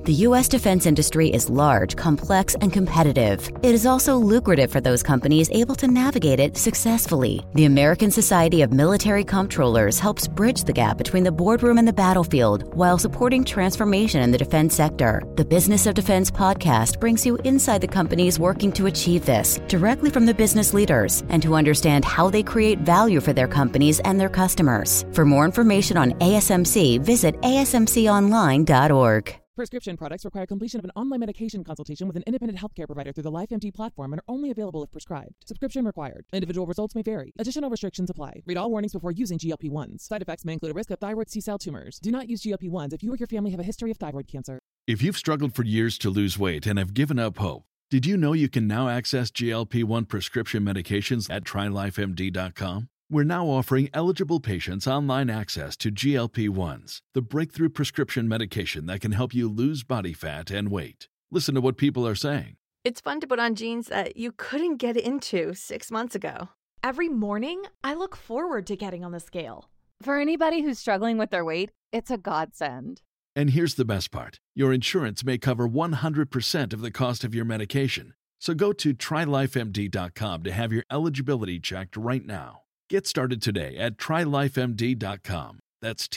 The U.S. defense industry is large, complex, and competitive. It is also lucrative for those companies able to navigate it successfully. The American Society of Military Comptrollers helps bridge the gap between the boardroom and the battlefield while supporting transformation in the defense sector. The Business of Defense podcast brings you inside the companies working to achieve this, directly from the business leaders, and to understand how they create value for their companies and their customers. For more information on ASMC, visit asmconline.org. Prescription products require completion of an online medication consultation with an independent healthcare provider through the LifeMD platform and are only available if prescribed. Subscription required. Individual results may vary. Additional restrictions apply. Read all warnings before using GLP-1s. Side effects may include a risk of thyroid C-cell tumors. Do not use GLP-1s if you or your family have a history of thyroid cancer. If you've struggled for years to lose weight and have given up hope, did you know you can now access GLP-1 prescription medications at TryLifeMD.com? We're now offering eligible patients online access to GLP-1s, the breakthrough prescription medication that can help you lose body fat and weight. Listen to what people are saying. It's fun to put on jeans that you couldn't get into 6 months ago. Every morning, I look forward to getting on the scale. For anybody who's struggling with their weight, it's a godsend. And here's the best part. Your insurance may cover 100% of the cost of your medication. So go to TryLifeMD.com to have your eligibility checked right now. Get started today at TryLifeMD.com. That's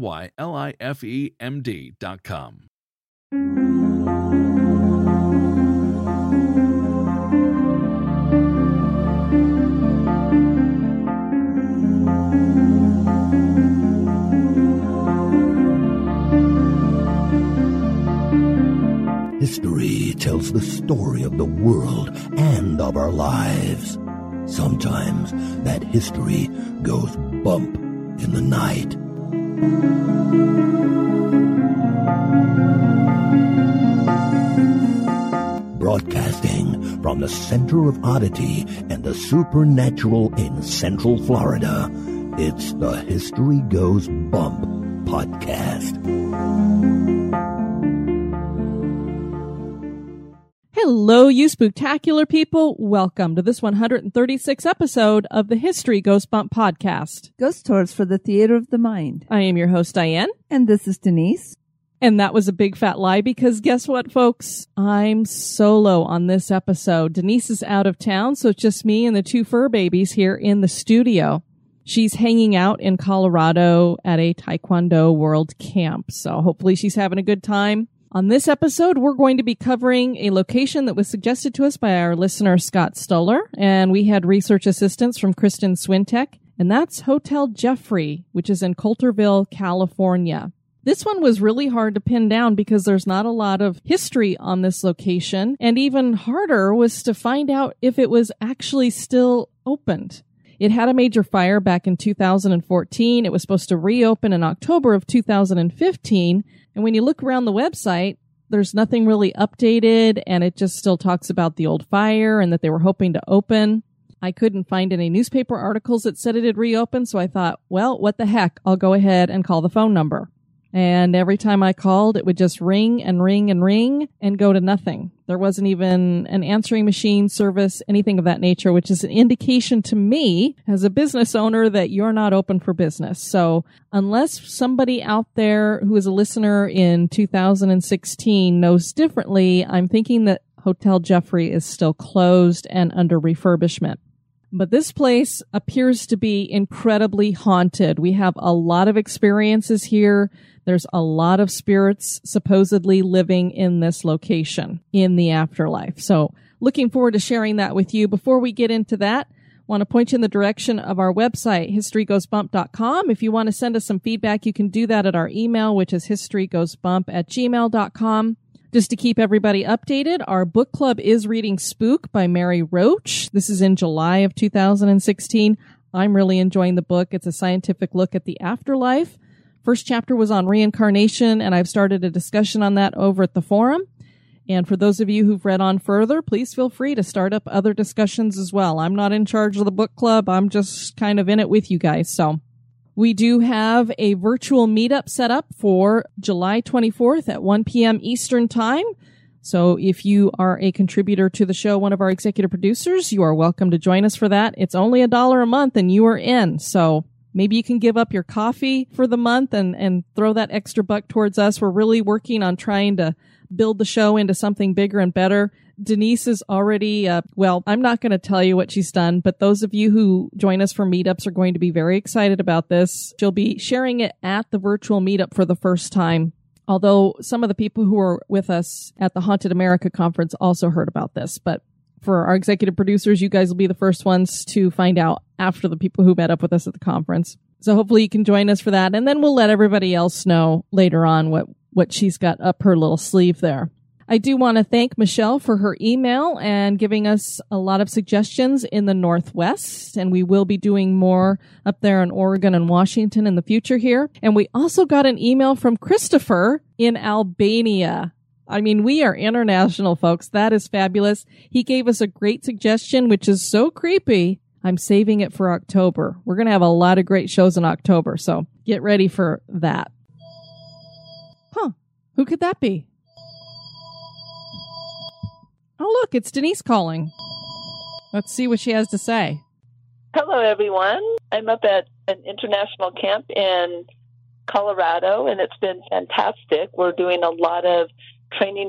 TryLifeMD.com. History tells the story of the world and of our lives. Sometimes that history goes bump in the night. Broadcasting from the center of oddity and the supernatural in Central Florida, it's the History Goes Bump podcast. Hello, you spooktacular people. Welcome to this 136th episode of the History Goes Bump podcast. Ghost Tours for the Theater of the Mind. I am your host, Diane. And this is Denise. And that was a big fat lie because guess what, folks? I'm solo on this episode. Denise is out of town, so it's just me and the two fur babies here in the studio. She's hanging out in Colorado at a Taekwondo World Camp, so hopefully she's having a good time. On this episode, we're going to be covering a location that was suggested to us by our listener, Scott Stoller, and we had research assistance from Kristen Swintek, and that's Hotel Jeffrey, which is in Coulterville, California. This one was really hard to pin down because there's not a lot of history on this location, and even harder was to find out if it was actually still opened. It had a major fire back in 2014. It was supposed to reopen in October of 2015. And when you look around the website, there's nothing really updated, and it just still talks about the old fire and that they were hoping to open. I couldn't find any newspaper articles that said it had reopened, so I thought, well, what the heck? I'll go ahead and call the phone number. And every time I called, it would just ring and ring and ring and go to nothing. There wasn't even an answering machine service, anything of that nature, which is an indication to me as a business owner that you're not open for business. So unless somebody out there who is a listener in 2016 knows differently, I'm thinking that Hotel Jeffrey is still closed and under refurbishment. But this place appears to be incredibly haunted. We have a lot of experiences here. There's a lot of spirits supposedly living in this location in the afterlife. So looking forward to sharing that with you. Before we get into that, I want to point you in the direction of our website, historygoesbump.com. If you want to send us some feedback, you can do that at our email, which is historygoesbump@gmail.com. Just to keep everybody updated, our book club is reading Spook by Mary Roach. This is in July of 2016. I'm really enjoying the book. It's a scientific look at the afterlife. First chapter was on reincarnation, and I've started a discussion on that over at the forum. And for those of you who've read on further, please feel free to start up other discussions as well. I'm not in charge of the book club. I'm just kind of in it with you guys. So we do have a virtual meetup set up for July 24th at 1 p.m. Eastern Time. So if you are a contributor to the show, one of our executive producers, you are welcome to join us for that. It's only $1 a month and you are in. So Maybe you can give up your coffee for the month and throw that extra buck towards us. We're really working on trying to build the show into something bigger and better. Denise is already, I'm not going to tell you what she's done, but those of you who join us for meetups are going to be very excited about this. She'll be sharing it at the virtual meetup for the first time. Although some of the people who were with us at the Haunted America conference also heard about this. But for our executive producers, you guys will be the first ones to find out after the people who met up with us at the conference. So hopefully you can join us for that. And then we'll let everybody else know later on what she's got up her little sleeve there. I do want to thank Michelle for her email and giving us a lot of suggestions in the Northwest. And we will be doing more up there in Oregon and Washington in the future here. And we also got an email from Christopher in Albania. I mean, we are international, folks. That is fabulous. He gave us a great suggestion, which is so creepy. I'm saving it for October. We're going to have a lot of great shows in October. So get ready for that. Who could that be? Oh, look, it's Denise calling. Let's see what she has to say. Hello, everyone. I'm up at an international camp in Colorado, and it's been fantastic. We're doing a lot of training.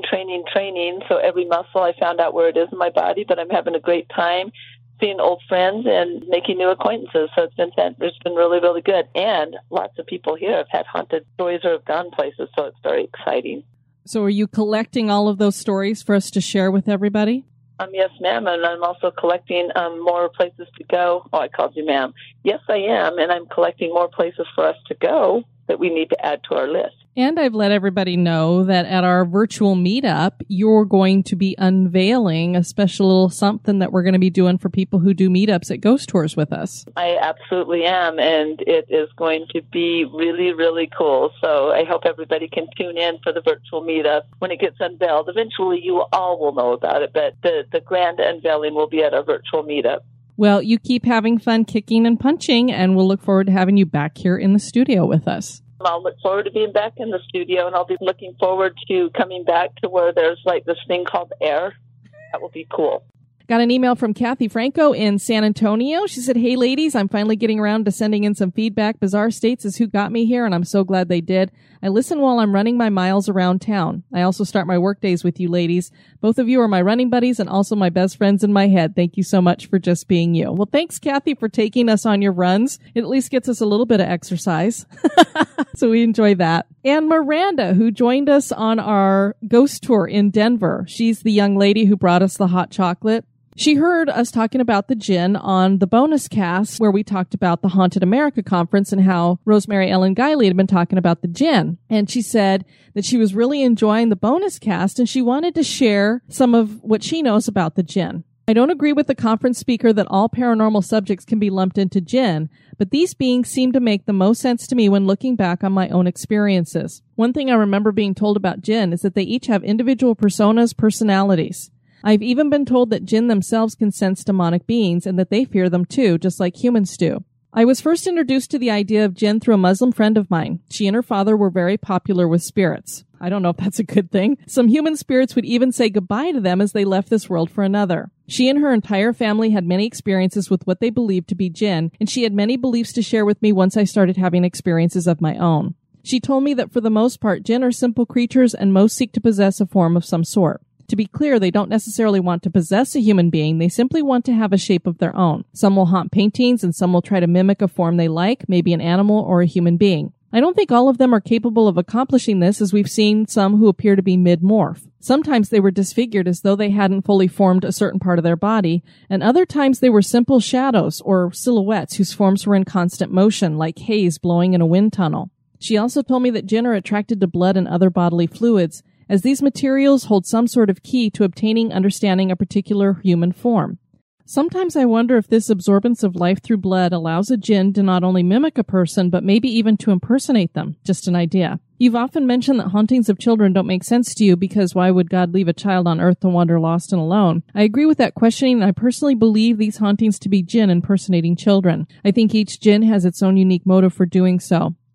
So every muscle, I found out where it is in my body, but I'm having a great time seeing old friends and making new acquaintances. So it's been really, really good. And lots of people here have had haunted stories or have gone places, so it's very exciting. So are you collecting all of those stories for us to share with everybody? Yes, ma'am, and I'm also collecting more places to go. Oh, I called you ma'am. Yes, I am, and I'm collecting more places for us to go that we need to add to our list. And I've let everybody know that at our virtual meetup, you're going to be unveiling a special little something that we're going to be doing for people who do meetups at Ghost Tours with us. I absolutely am, and it is going to be really, really cool. So I hope everybody can tune in for the virtual meetup when it gets unveiled. Eventually, you all will know about it, but the grand unveiling will be at our virtual meetup. Well, you keep having fun kicking and punching, and we'll look forward to having you back here in the studio with us. I'll look forward to being back in the studio, and I'll be looking forward to coming back to where there's like this thing called air. That will be cool. Got an email from Kathy Franco in San Antonio. She said, "Hey, ladies, I'm finally getting around to sending in some feedback. Bizarre States is who got me here, and I'm so glad they did. I listen while I'm running my miles around town. I also start my work days with you ladies. Both of you are my running buddies and also my best friends in my head. Thank you so much for just being you." Well, thanks, Kathy, for taking us on your runs. It at least gets us a little bit of exercise. So we enjoy that. And Miranda, who joined us on our ghost tour in Denver. She's the young lady who brought us the hot chocolate. She heard us talking about the Djinn on the bonus cast where we talked about the Haunted America conference and how Rosemary Ellen Guiley had been talking about the Djinn. And she said that she was really enjoying the bonus cast and she wanted to share some of what she knows about the Djinn. I don't agree with the conference speaker that all paranormal subjects can be lumped into Djinn, but these beings seem to make the most sense to me when looking back on my own experiences. One thing I remember being told about Djinn is that they each have individual personas, personalities. I've even been told that Djinn themselves can sense demonic beings and that they fear them too, just like humans do. I was first introduced to the idea of Djinn through a Muslim friend of mine. She and her father were very popular with spirits. I don't know if that's a good thing. Some human spirits would even say goodbye to them as they left this world for another. She and her entire family had many experiences with what they believed to be Djinn, and she had many beliefs to share with me once I started having experiences of my own. She told me that for the most part, Djinn are simple creatures and most seek to possess a form of some sort. To be clear, they don't necessarily want to possess a human being. They simply want to have a shape of their own. Some will haunt paintings and some will try to mimic a form they like, maybe an animal or a human being. I don't think all of them are capable of accomplishing this, as we've seen some who appear to be mid-morph. Sometimes they were disfigured as though they hadn't fully formed a certain part of their body, and other times they were simple shadows or silhouettes whose forms were in constant motion, like haze blowing in a wind tunnel. She also told me that Djinn are attracted to blood and other bodily fluids, as these materials hold some sort of key to obtaining understanding a particular human form. Sometimes I wonder if this absorbance of life through blood allows a Djinn to not only mimic a person, but maybe even to impersonate them. Just an idea. You've often mentioned that hauntings of children don't make sense to you because why would God leave a child on earth to wander lost and alone? I agree with that questioning, and I personally believe these hauntings to be Djinn impersonating children. I think each Djinn has its own unique motive for doing so.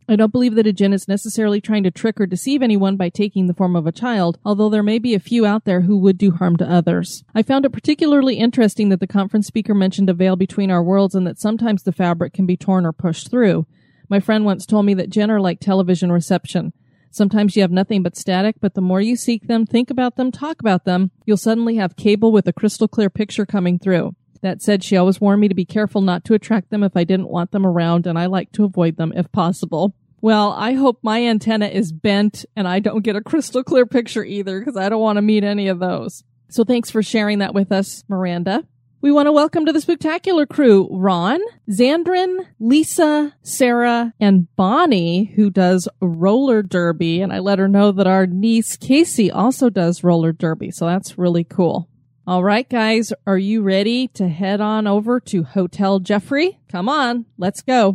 I don't believe that a djinn is necessarily trying to trick or deceive anyone by taking the form of a child, although there may be a few out there who would do harm to others. I found it particularly interesting that the conference speaker mentioned a veil between our worlds and that sometimes the fabric can be torn or pushed through. My friend once told me that djinn are like television reception. Sometimes you have nothing but static, but the more you seek them, think about them, talk about them, you'll suddenly have cable with a crystal clear picture coming through. That said, she always warned me to be careful not to attract them if I didn't want them around, and I like to avoid them if possible. Well, I hope my antenna is bent and I don't get a crystal clear picture either, because I don't want to meet any of those. So thanks for sharing that with us, Miranda. We want to welcome to the Spooktacular crew Ron, Xandrin, Lisa, Sarah, and Bonnie, who does roller derby. And I let her know that our niece Casey also does roller derby, so that's really cool. All right, guys, are you ready to head on over to Hotel Jeffrey? Come on, let's go.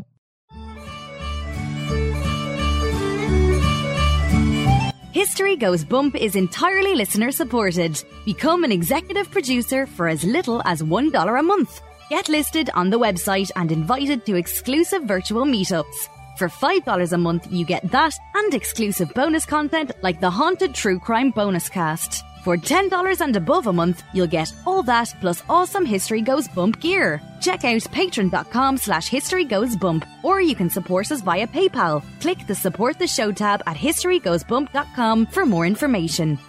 History Goes Bump is entirely listener-supported. Become an executive producer for as little as $1 a month. Get listed on the website and invited to exclusive virtual meetups. For $5 a month, you get that and exclusive bonus content like the Haunted True Crime Bonus Cast. For $10 and above a month, you'll get all that plus awesome History Goes Bump gear. Check out patreon.com/historygoesbump, or you can support us via PayPal. Click the Support the Show tab at historygoesbump.com for more information.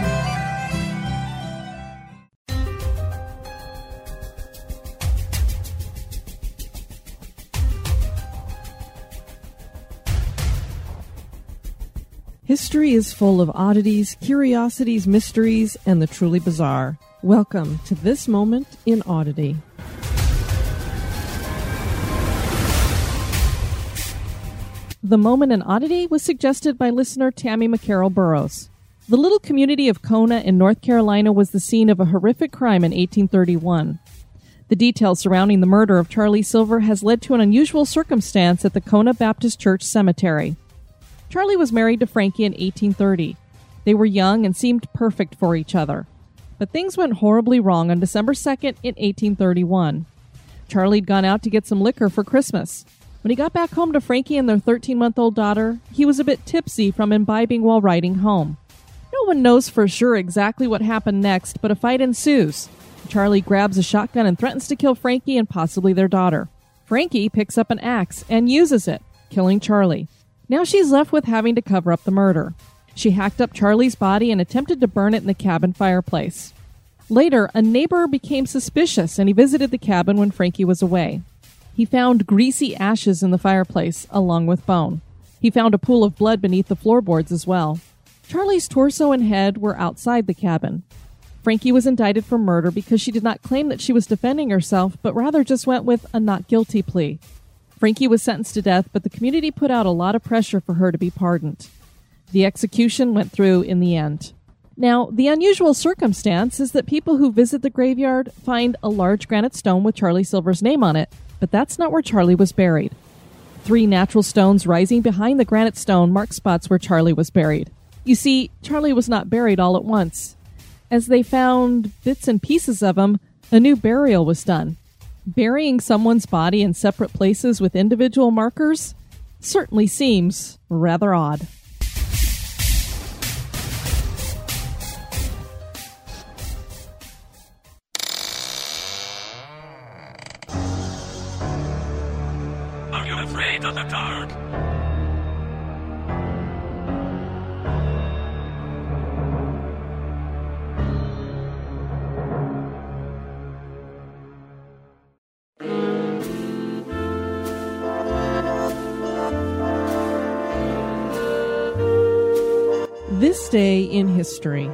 History is full of oddities, curiosities, mysteries, and the truly bizarre. Welcome to This Moment in Oddity. The Moment in Oddity was suggested by listener Tammy McCarroll Burrows. The little community of Kona in North Carolina was the scene of a horrific crime in 1831. The details surrounding the murder of Charlie Silver has led to an unusual circumstance at the Kona Baptist Church Cemetery. Charlie was married to Frankie in 1830. They were young and seemed perfect for each other. But things went horribly wrong on December 2nd in 1831. Charlie'd gone out to get some liquor for Christmas. When he got back home to Frankie and their 13-month-old daughter, he was a bit tipsy from imbibing while riding home. No one knows for sure exactly what happened next, but a fight ensues. Charlie grabs a shotgun and threatens to kill Frankie and possibly their daughter. Frankie picks up an axe and uses it, killing Charlie. Now she's left with having to cover up the murder. She hacked up Charlie's body and attempted to burn it in the cabin fireplace. Later, a neighbor became suspicious and he visited the cabin when Frankie was away. He found greasy ashes in the fireplace, along with bone. He found a pool of blood beneath the floorboards as well. Charlie's torso and head were outside the cabin. Frankie was indicted for murder because she did not claim that she was defending herself, but rather just went with a not guilty plea. Frankie was sentenced to death, but the community put out a lot of pressure for her to be pardoned. The execution went through in the end. Now, the unusual circumstance is that people who visit the graveyard find a large granite stone with Charlie Silver's name on it, but that's not where Charlie was buried. 3 natural stones rising behind the granite stone mark spots where Charlie was buried. You see, Charlie was not buried all at once. As they found bits and pieces of him, a new burial was done. Burying someone's body in separate places with individual markers certainly seems rather odd. Are you afraid of the dark? This Day in History.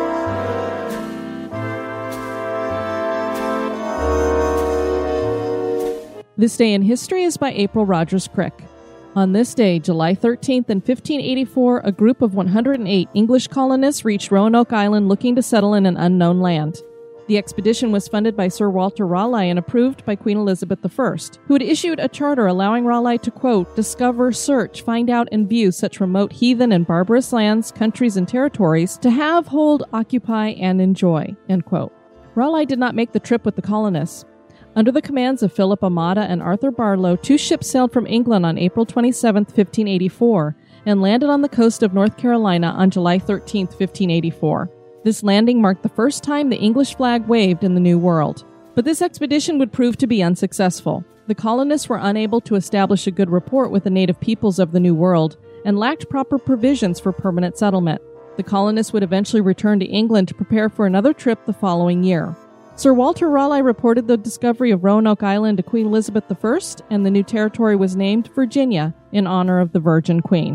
This Day in History is by April Rogers Crick. On this day, July 13th in 1584, a group of 108 English colonists reached Roanoke Island looking to settle in an unknown land. The expedition was funded by Sir Walter Raleigh and approved by Queen Elizabeth I, who had issued a charter allowing Raleigh to, quote, discover, search, find out, and view such remote heathen and barbarous lands, countries, and territories to have, hold, occupy, and enjoy, end quote. Raleigh did not make the trip with the colonists. Under the commands of Philip Amata and Arthur Barlow, 2 ships sailed from England on April 27, 1584, and landed on the coast of North Carolina on July 13, 1584. This landing marked the first time the English flag waved in the New World. But this expedition would prove to be unsuccessful. The colonists were unable to establish a good rapport with the native peoples of the New World and lacked proper provisions for permanent settlement. The colonists would eventually return to England to prepare for another trip the following year. Sir Walter Raleigh reported the discovery of Roanoke Island to Queen Elizabeth I, and the new territory was named Virginia in honor of the Virgin Queen.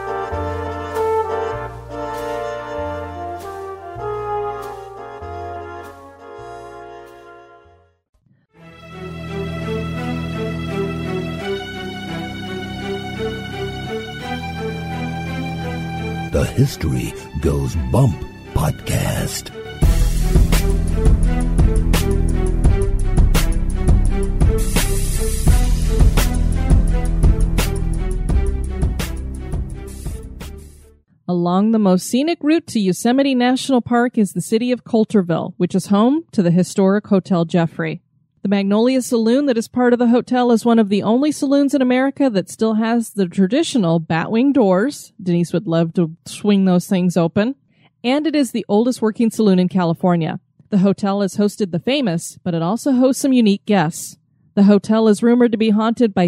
The History Goes Bump podcast. Along the most scenic route to Yosemite National Park is the city of Coulterville, which is home to the historic Hotel Jeffrey. The Magnolia Saloon that is part of the hotel is one of the only saloons in America that still has the traditional batwing doors. Denise would love to swing those things open. And it is the oldest working saloon in California. The hotel has hosted the famous, but it also hosts some unique guests. The hotel is rumored to be haunted by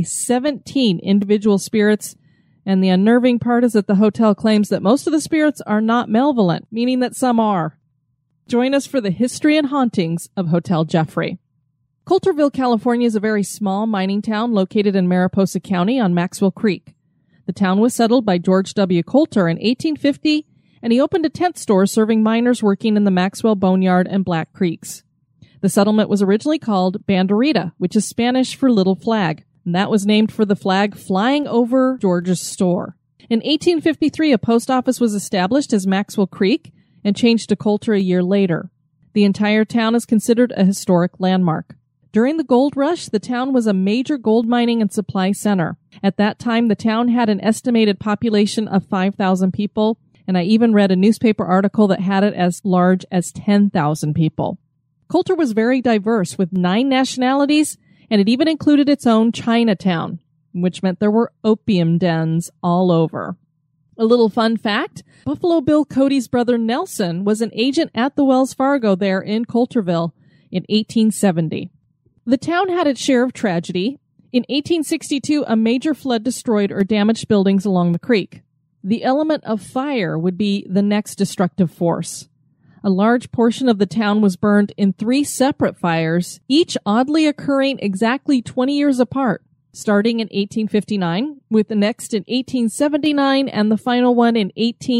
17 individual spirits, and the unnerving part is that the hotel claims that most of the spirits are not malevolent, meaning that some are. Join us for the history and hauntings of Hotel Jeffrey. Coulterville, California is a very small mining town located in Mariposa County on Maxwell Creek. The town was settled by George W. Coulter in 1850, and he opened a tent store serving miners working in the Maxwell Boneyard and Black Creeks. The settlement was originally called Banderita, which is Spanish for Little Flag, and that was named for the flag flying over George's store. In 1853, a post office was established as Maxwell Creek and changed to Coulter a year later. The entire town is considered a historic landmark. During the gold rush, the town was a major gold mining and supply center. At that time, the town had an estimated population of 5,000 people, and I even read a newspaper article that had it as large as 10,000 people. Coulter was very diverse, with 9 nationalities, and it even included its own Chinatown, which meant there were opium dens all over. A little fun fact, Buffalo Bill Cody's brother Nelson was an agent at the Wells Fargo there in Coulterville in 1870. The town had its share of tragedy. In 1862, a major flood destroyed or damaged buildings along the creek. The element of fire would be the next destructive force. A large portion of the town was burned in 3 separate fires, each oddly occurring exactly 20 years apart, starting in 1859, with the next in 1879, and the final one in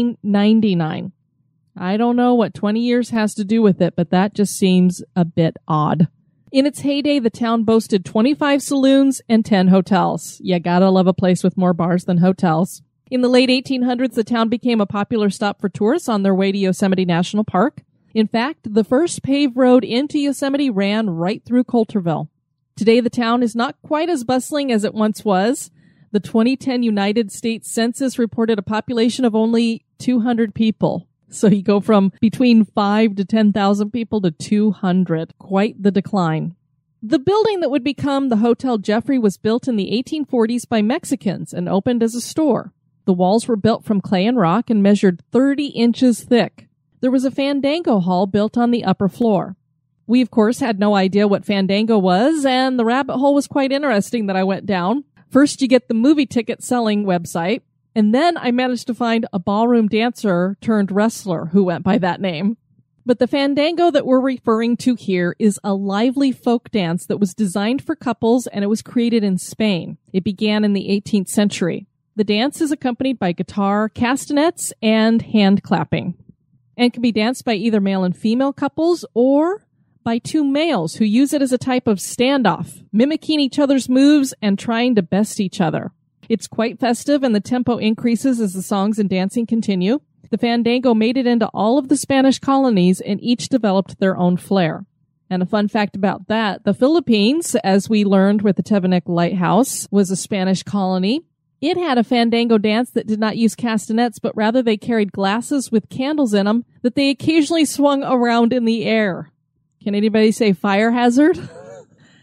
1899. I don't know what 20 years has to do with it, but that just seems a bit odd. In its heyday, the town boasted 25 saloons and 10 hotels. You gotta love a place with more bars than hotels. In the late 1800s, the town became a popular stop for tourists on their way to Yosemite National Park. In fact, the first paved road into Yosemite ran right through Coulterville. Today, the town is not quite as bustling as it once was. The 2010 United States Census reported a population of only 200 people. So you go from between 5 to 10,000 people to 200. Quite the decline. The building that would become the Hotel Jeffrey was built in the 1840s by Mexicans and opened as a store. The walls were built from clay and rock and measured 30 inches thick. There was a Fandango hall built on the upper floor. We, of course, had no idea what Fandango was, and the rabbit hole was quite interesting that I went down. First, you get the movie ticket selling website. And then I managed to find a ballroom dancer turned wrestler who went by that name. But the Fandango that we're referring to here is a lively folk dance that was designed for couples, and it was created in Spain. It began in the 18th century. The dance is accompanied by guitar, castanets, and hand clapping, and can be danced by either male and female couples or by 2 males who use it as a type of standoff, mimicking each other's moves and trying to best each other. It's quite festive, and the tempo increases as the songs and dancing continue. The Fandango made it into all of the Spanish colonies, and each developed their own flair. And a fun fact about that, the Philippines, as we learned with the Tevenik Lighthouse, was a Spanish colony. It had a Fandango dance that did not use castanets, but rather they carried glasses with candles in them that they occasionally swung around in the air. Can anybody say fire hazard?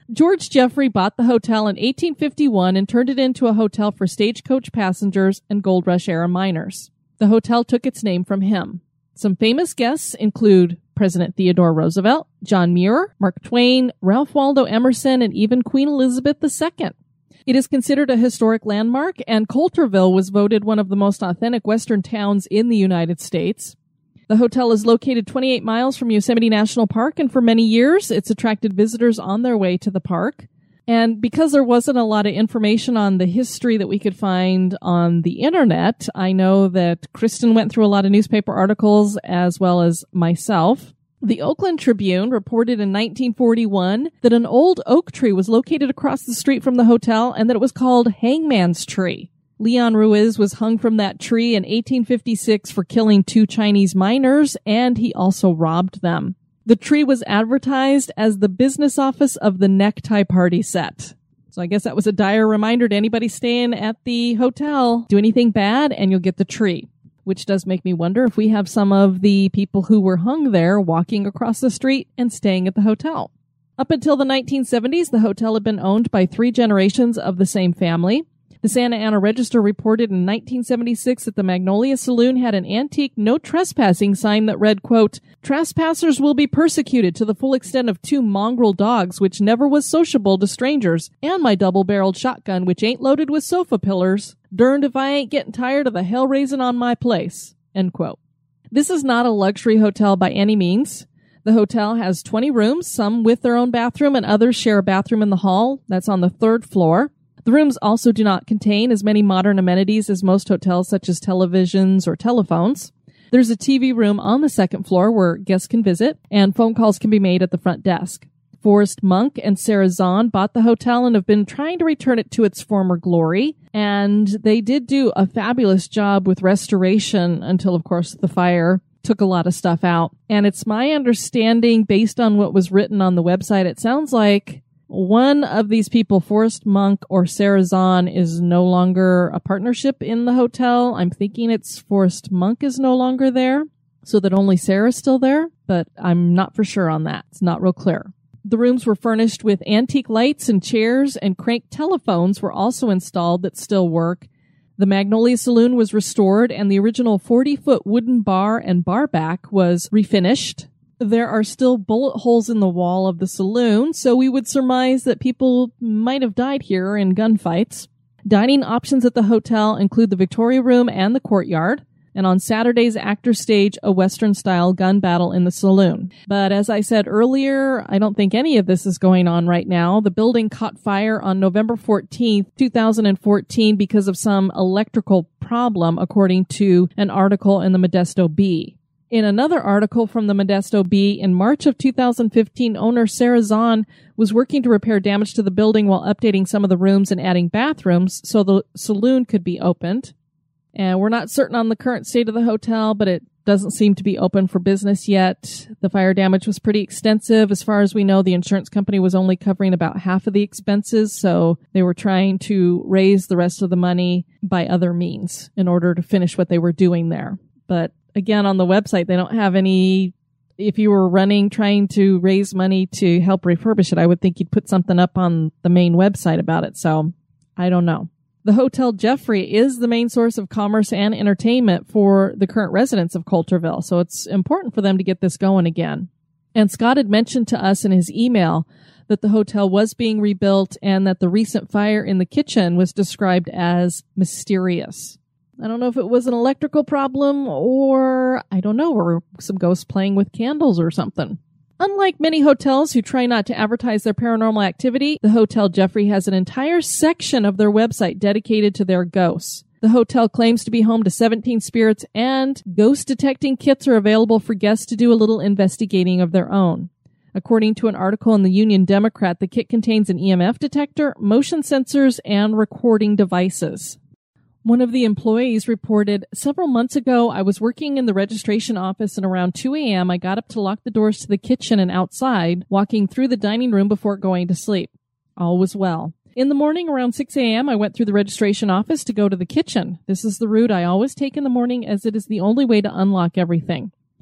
George Jeffrey bought the hotel in 1851 and turned it into a hotel for stagecoach passengers and Gold Rush era miners. The hotel took its name from him. Some famous guests include President Theodore Roosevelt, John Muir, Mark Twain, Ralph Waldo Emerson, and even Queen Elizabeth II. It is considered a historic landmark, and Coulterville was voted one of the most authentic Western towns in the United States. The hotel is located 28 miles from Yosemite National Park, and for many years, it's attracted visitors on their way to the park. And because there wasn't a lot of information on the history that we could find on the internet, I know that Kristen went through a lot of newspaper articles as well as myself. The Oakland Tribune reported in 1941 that an old oak tree was located across the street from the hotel and that it was called Hangman's Tree. Leon Ruiz was hung from that tree in 1856 for killing 2 Chinese miners, and he also robbed them. The tree was advertised as the business office of the necktie party set. So I guess that was a dire reminder to anybody staying at the hotel. Do anything bad and you'll get the tree. Which does make me wonder if we have some of the people who were hung there walking across the street and staying at the hotel. Up until the 1970s, the hotel had been owned by 3 generations of the same family. The Santa Ana Register reported in 1976 that the Magnolia Saloon had an antique no trespassing sign that read, quote, "Trespassers will be persecuted to the full extent of 2 mongrel dogs, which never was sociable to strangers, and my double-barreled shotgun, which ain't loaded with sofa pillars. Derned if I ain't getting tired of the hell-raising on my place," end quote. This is not a luxury hotel by any means. The hotel has 20 rooms, some with their own bathroom and others share a bathroom in the hall. That's on the 3rd floor. The rooms also do not contain as many modern amenities as most hotels, such as televisions or telephones. There's a TV room on the 2nd floor where guests can visit, and phone calls can be made at the front desk. Forrest Monk and Sarah Zahn bought the hotel and have been trying to return it to its former glory, and they did do a fabulous job with restoration until, of course, the fire took a lot of stuff out. And it's my understanding, based on what was written on the website, it sounds like one of these people, Forrest Monk or Sarah Zahn, is no longer a partnership in the hotel. I'm thinking it's Forrest Monk is no longer there, so that only Sarah's still there, but I'm not for sure on that. It's not real clear. The rooms were furnished with antique lights and chairs, and crank telephones were also installed that still work. The Magnolia Saloon was restored, and the original 40-foot wooden bar and bar back was refinished. There are still bullet holes in the wall of the saloon, so we would surmise that people might have died here in gunfights. Dining options at the hotel include the Victoria Room and the courtyard, and on Saturdays, actors stage a Western-style gun battle in the saloon. But as I said earlier, I don't think any of this is going on right now. The building caught fire on November 14th, 2014 because of some electrical problem, according to an article in the Modesto Bee. In another article from the Modesto Bee, in March of 2015, owner Sarah Zahn was working to repair damage to the building while updating some of the rooms and adding bathrooms so the saloon could be opened. And we're not certain on the current state of the hotel, but it doesn't seem to be open for business yet. The fire damage was pretty extensive. As far as we know, the insurance company was only covering about half of the expenses, so they were trying to raise the rest of the money by other means in order to finish what they were doing there. But again, on the website, they don't have any. If you were trying to raise money to help refurbish it, I would think you'd put something up on the main website about it. So I don't know. The Hotel Jeffrey is the main source of commerce and entertainment for the current residents of Coulterville. So it's important for them to get this going again. And Scott had mentioned to us in his email that the hotel was being rebuilt and that the recent fire in the kitchen was described as mysterious. I don't know if it was an electrical problem or, I don't know, or some ghosts playing with candles or something. Unlike many hotels who try not to advertise their paranormal activity, the Hotel Jeffrey has an entire section of their website dedicated to their ghosts. The hotel claims to be home to 17 spirits, and ghost detecting kits are available for guests to do a little investigating of their own. According to an article in the Union Democrat, the kit contains an EMF detector, motion sensors, and recording devices. One of the employees reported, "Several months ago, I was working in the registration office and around 2 a.m. I got up to lock the doors to the kitchen and outside, walking through the dining room before going to sleep. All was well. In the morning around 6 a.m., I went through the registration office to go to the kitchen. This is the route I always take in the morning as it is the only way to unlock everything.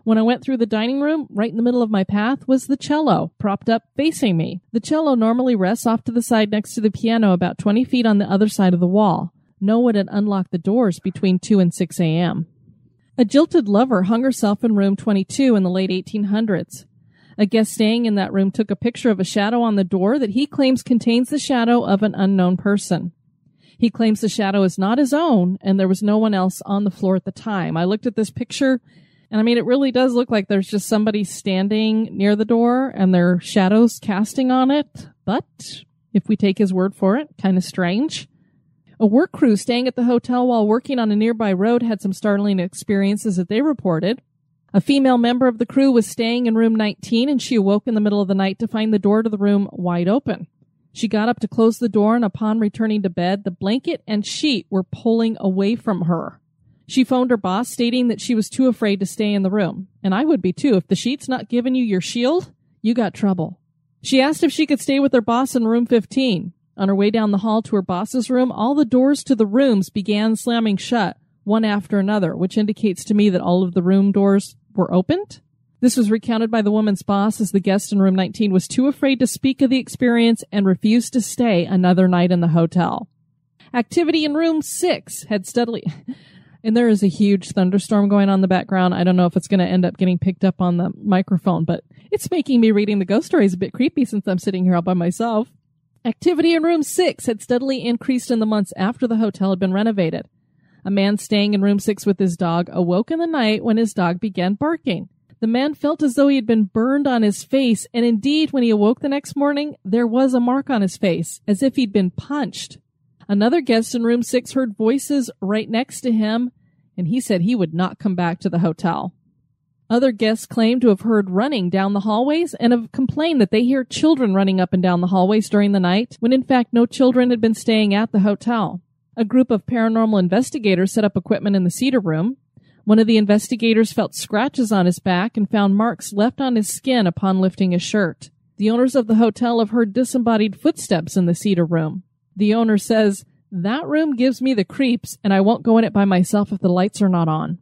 When I went through the dining room, right in the middle of my path was the cello, propped up facing me. The cello normally rests off to the side next to the piano about 20 feet on the other side of the wall. No one had unlocked the doors between 2 and 6 a.m. A jilted lover hung herself in room 22 in the late 1800s. A guest staying in that room took a picture of a shadow on the door that he claims contains the shadow of an unknown person. He claims the shadow is not his own, and there was no one else on the floor at the time. I looked at this picture, and I mean, it really does look like there's just somebody standing near the door, and there are shadows casting on it. But, if we take his word for it, kind of strange. A work crew staying at the hotel while working on a nearby road had some startling experiences that they reported. A female member of the crew was staying in room 19, and she awoke in the middle of the night to find the door to the room wide open. She got up to close the door, and upon returning to bed, the blanket and sheet were pulling away from her. She phoned her boss, stating that she was too afraid to stay in the room. And I would be too. If the sheet's not giving you your shield, you got trouble. She asked if she could stay with her boss in room 15. On her way down the hall to her boss's room, all the doors to the rooms began slamming shut, one after another, which indicates to me that all of the room doors were opened. This was recounted by the woman's boss, as the guest in room 19 was too afraid to speak of the experience and refused to stay another night in the hotel. Activity in room 6 had steadily... And there is a huge thunderstorm going on in the background. I don't know if it's going to end up getting picked up on the microphone, but it's making me reading the ghost stories a bit creepy since I'm sitting here all by myself. Activity in room 6 had steadily increased in the months after the hotel had been renovated. A man staying in room 6 with his dog awoke in the night when his dog began barking. The man felt as though he had been burned on his face, and indeed, when he awoke the next morning, there was a mark on his face, as if he'd been punched. Another guest in room 6 heard voices right next to him, and he said he would not come back to the hotel. Other guests claimed to have heard running down the hallways and have complained that they hear children running up and down the hallways during the night, when in fact no children had been staying at the hotel. A group of paranormal investigators set up equipment in the cedar room. One of the investigators felt scratches on his back and found marks left on his skin upon lifting his shirt. The owners of the hotel have heard disembodied footsteps in the cedar room. The owner says, "That room gives me the creeps, and I won't go in it by myself if the lights are not on."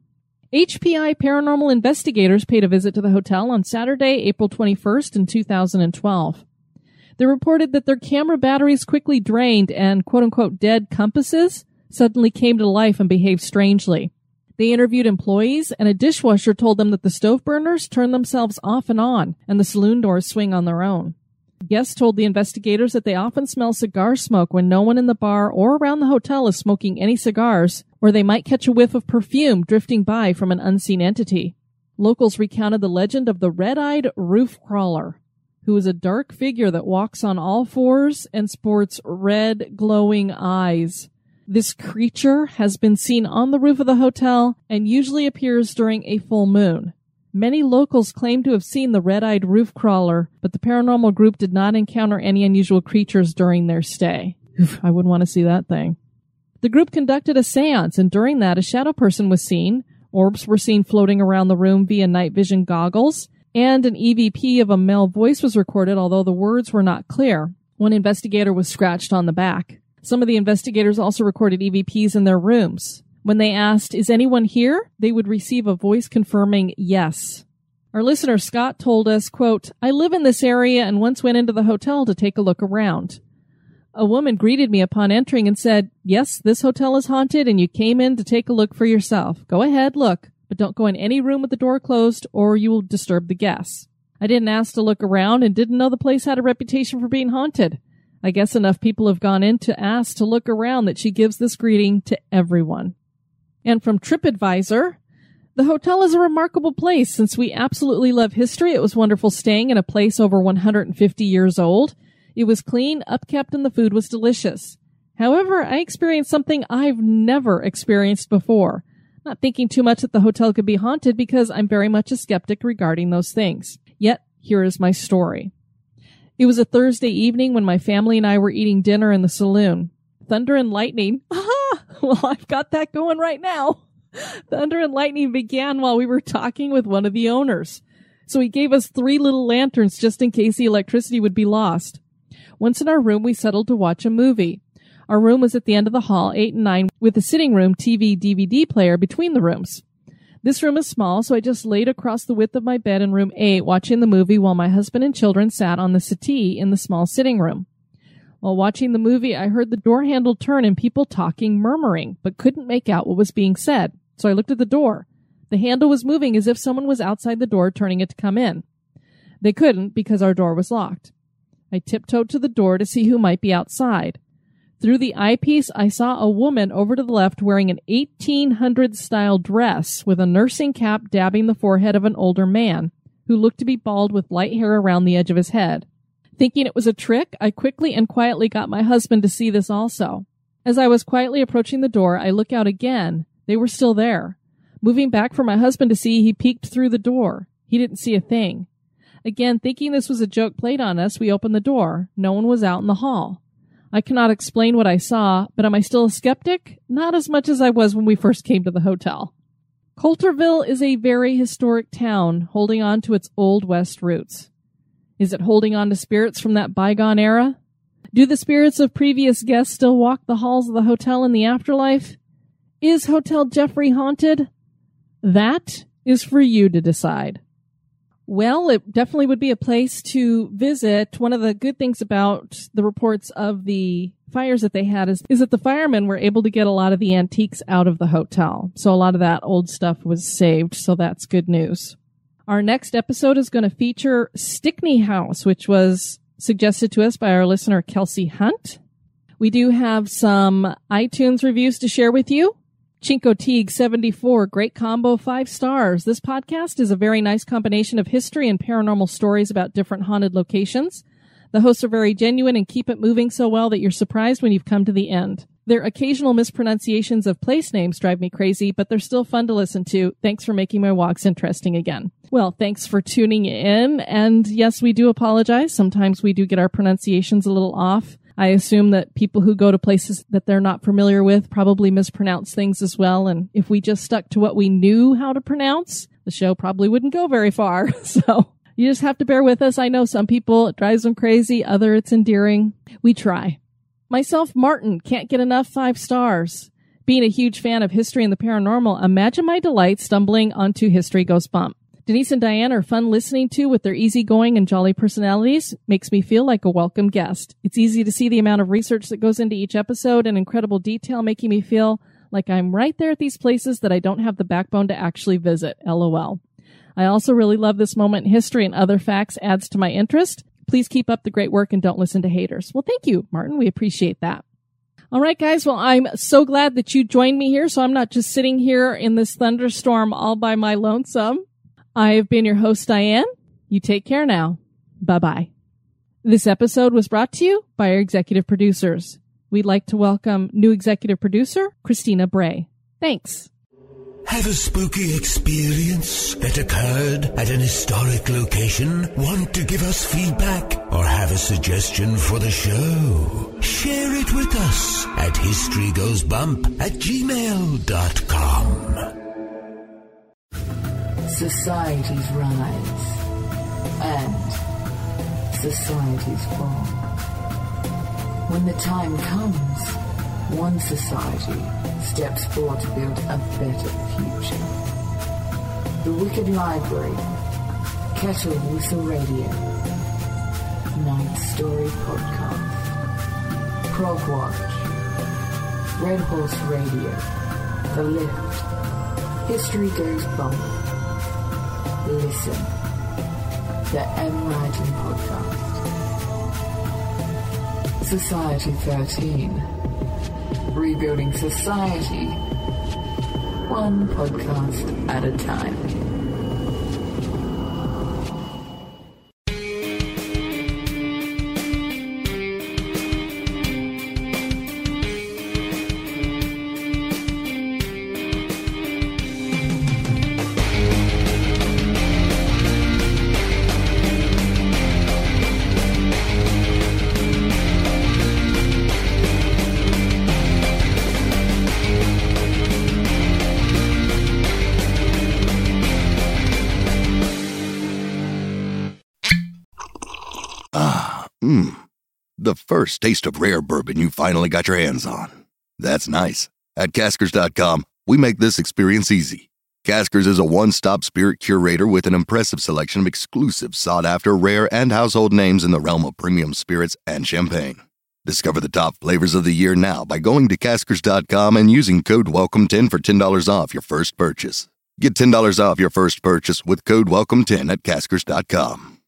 HPI paranormal investigators paid a visit to the hotel on Saturday, April 21st in 2012. They reported that their camera batteries quickly drained and quote-unquote dead compasses suddenly came to life and behaved strangely. They interviewed employees, and a dishwasher told them that the stove burners turn themselves off and on, and the saloon doors swing on their own. Guests told the investigators that they often smell cigar smoke when no one in the bar or around the hotel is smoking any cigars, or they might catch a whiff of perfume drifting by from an unseen entity. Locals recounted the legend of the red-eyed roof crawler, who is a dark figure that walks on all fours and sports red, glowing eyes. This creature has been seen on the roof of the hotel and usually appears during a full moon. Many locals claim to have seen the red-eyed roof crawler, but the paranormal group did not encounter any unusual creatures during their stay. I wouldn't want to see that thing. The group conducted a seance, and during that, a shadow person was seen. Orbs were seen floating around the room via night vision goggles, and an EVP of a male voice was recorded, although the words were not clear. One investigator was scratched on the back. Some of the investigators also recorded EVPs in their rooms. When they asked, "Is anyone here?" they would receive a voice confirming yes. Our listener Scott told us, quote, "I live in this area and once went into the hotel to take a look around. A woman greeted me upon entering and said, 'Yes, this hotel is haunted and you came in to take a look for yourself. Go ahead, look, but don't go in any room with the door closed or you will disturb the guests.' I didn't ask to look around and didn't know the place had a reputation for being haunted. I guess enough people have gone in to ask to look around that she gives this greeting to everyone." And from TripAdvisor, "The hotel is a remarkable place. Since we absolutely love history, it was wonderful staying in a place over 150 years old. It was clean, upkept, and the food was delicious. However, I experienced something I've never experienced before. Not thinking too much that the hotel could be haunted because I'm very much a skeptic regarding those things. Yet, here is my story. It was a Thursday evening when my family and I were eating dinner in the saloon. Thunder and lightning. Aha! Well, I've got that going right now. Thunder and lightning began while we were talking with one of the owners. So he gave us 3 little lanterns just in case the electricity would be lost. Once in our room, we settled to watch a movie. Our room was at the end of the hall, 8 and 9, with a sitting room TV DVD player between the rooms. This room is small, so I just laid across the width of my bed in room 8 watching the movie while my husband and children sat on the settee in the small sitting room. While watching the movie, I heard the door handle turn and people talking, murmuring, but couldn't make out what was being said. So I looked at the door. The handle was moving as if someone was outside the door turning it to come in. They couldn't because our door was locked. I tiptoed to the door to see who might be outside. Through the eyepiece, I saw a woman over to the left wearing an 1800s-style dress with a nursing cap dabbing the forehead of an older man who looked to be bald with light hair around the edge of his head. Thinking it was a trick, I quickly and quietly got my husband to see this also. As I was quietly approaching the door, I look out again. They were still there. Moving back for my husband to see, he peeked through the door. He didn't see a thing. Again, thinking this was a joke played on us, we opened the door. No one was out in the hall. I cannot explain what I saw, but am I still a skeptic? Not as much as I was when we first came to the hotel. Coulterville is a very historic town, holding on to its Old West roots. Is it holding on to spirits from that bygone era? Do the spirits of previous guests still walk the halls of the hotel in the afterlife? Is Hotel Jeffrey haunted? That is for you to decide. Well, it definitely would be a place to visit. One of the good things about the reports of the fires that they had is that the firemen were able to get a lot of the antiques out of the hotel. So a lot of that old stuff was saved, so that's good news. Our next episode is going to feature Stickney House, which was suggested to us by our listener, Kelsey Hunt. We do have some iTunes reviews to share with you. Chinko Teague 74, great combo, 5 stars. This podcast is a very nice combination of history and paranormal stories about different haunted locations. The hosts are very genuine and keep it moving so well that you're surprised when you've come to the end. Their occasional mispronunciations of place names drive me crazy, but they're still fun to listen to. Thanks for making my walks interesting again. Well, thanks for tuning in. And yes, we do apologize. Sometimes we do get our pronunciations a little off. I assume that people who go to places that they're not familiar with probably mispronounce things as well. And if we just stuck to what we knew how to pronounce, the show probably wouldn't go very far. So you just have to bear with us. I know some people, it drives them crazy. Other, it's endearing. We try. Myself, Martin, can't get enough 5 stars. Being a huge fan of history and the paranormal, imagine my delight stumbling onto History Goes Bump. Denise and Diane are fun listening to with their easygoing and jolly personalities. Makes me feel like a welcome guest. It's easy to see the amount of research that goes into each episode and incredible detail, making me feel like I'm right there at these places that I don't have the backbone to actually visit. LOL. I also really love this moment in history and other facts adds to my interest. Please keep up the great work and don't listen to haters. Well, thank you, Martin. We appreciate that. All right, guys. Well, I'm so glad that you joined me here, so I'm not just sitting here in this thunderstorm all by my lonesome. I have been your host, Diane. You take care now. Bye-bye. This episode was brought to you by our executive producers. We'd like to welcome new executive producer, Christina Bray. Thanks. Have a spooky experience that occurred at an historic location? Want to give us feedback or have a suggestion for the show? Share it with us at historygoesbump@gmail.com. Societies rise and societies fall. When the time comes, one society steps forward to build a better future. The Wicked Library, Kettle Whistle Radio, Night Story Podcast, Prog Watch, Red Horse Radio, The Lift, History Goes Bump. Listen, the M. Writing Podcast. Society 13. Rebuilding society, one podcast at a time. The first taste of rare bourbon you finally got your hands on. That's nice. At Caskers.com, we make this experience easy. Caskers is a one-stop spirit curator with an impressive selection of exclusive, sought-after, rare, and household names in the realm of premium spirits and champagne. Discover the top flavors of the year now by going to Caskers.com and using code WELCOME10 for $10 off your first purchase. Get $10 off your first purchase with code WELCOME10 at Caskers.com.